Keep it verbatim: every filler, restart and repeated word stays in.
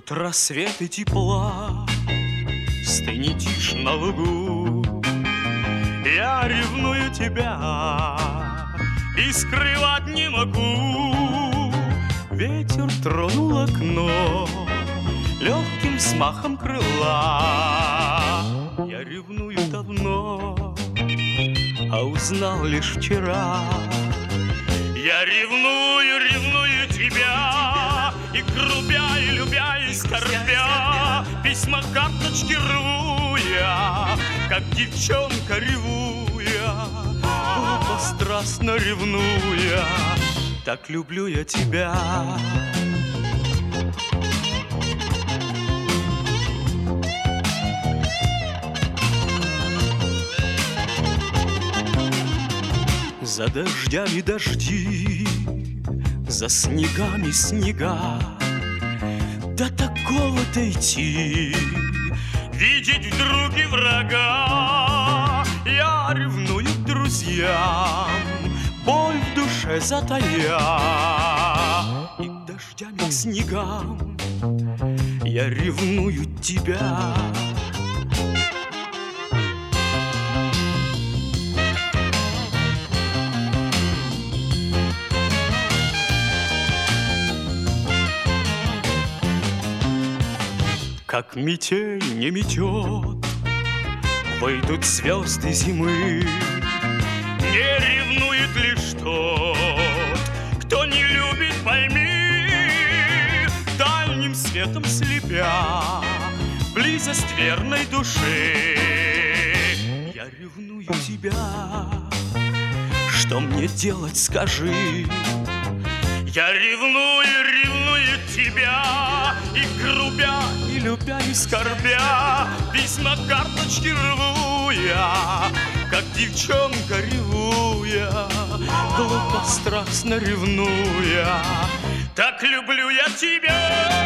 Тут рассвет и тепла, стынет тишь на лугу. Я ревную тебя и скрывать не могу. Ветер тронул окно легким взмахом крыла. Я ревную давно, а узнал лишь вчера. Я ревную, ревную тебя, и грубя, и любя, и скорбя, письма, карточки рву я, как девчонка ревуя, глупо, страстно ревнуя. Так люблю я тебя. За дождями дожди, за снегами снега. До такого-то идти, видеть в друге врага. Я ревную к друзьям, боль в душе затая. И к дождям, и к снегам я ревную тебя. Как метель не метет, выйдут звезды зимы. Не ревнует лишь тот, кто не любит, пойми. Дальним светом слепя близость верной души. Я ревную тебя, что мне делать, скажи. Я ревную, ревную тебя, и грубя, и любя, и скорбя, письма, карточки рву я, как девчонка ревуя, глупо, страстно ревнуя. Так люблю я тебя.